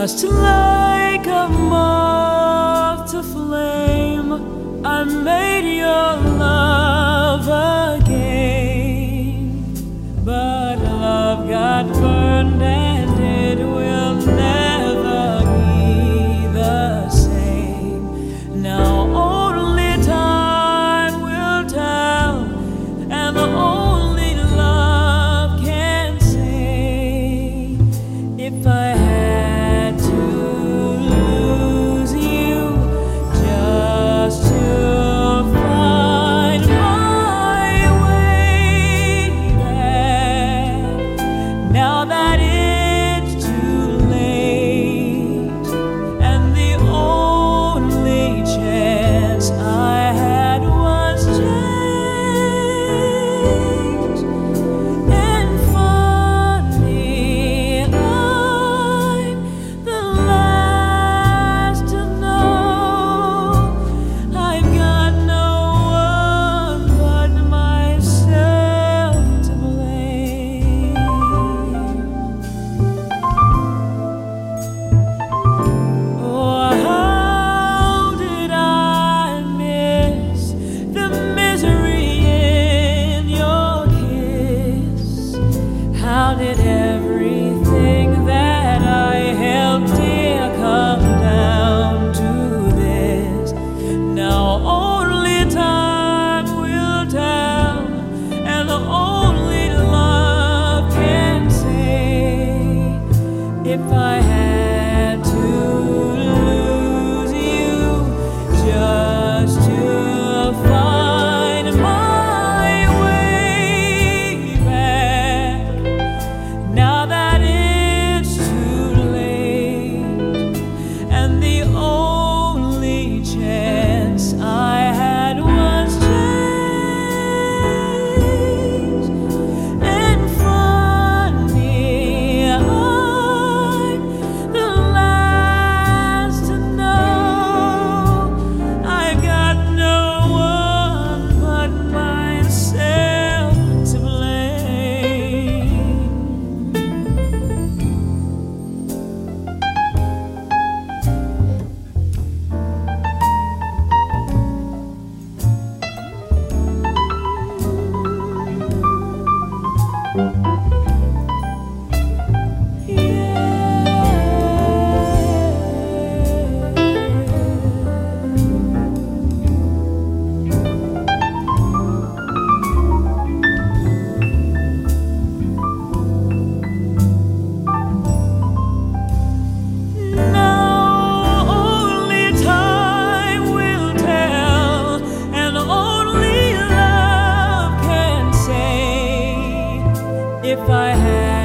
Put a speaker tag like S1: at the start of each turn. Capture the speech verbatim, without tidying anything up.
S1: Just like a moth to flame, I made your love again. But love got burned and it will never be the same. Now only time will tell, and only love can say. If I had to lose you just to find my way back, now that it's too late, and the only chance I had was change. And funny, I'm the last to know I've got no one but myself to blame. Oh, how did I miss the misery in your kiss? How did everything that I held dear come down to this? Now only time will tell, and only love can say. If I had to lose you just to find my way back, now that it's too late, and the only chance I had was change. And funny, I'm the last to know I've got no one but myself to blame. Now only time will tell, and only love can say. If I had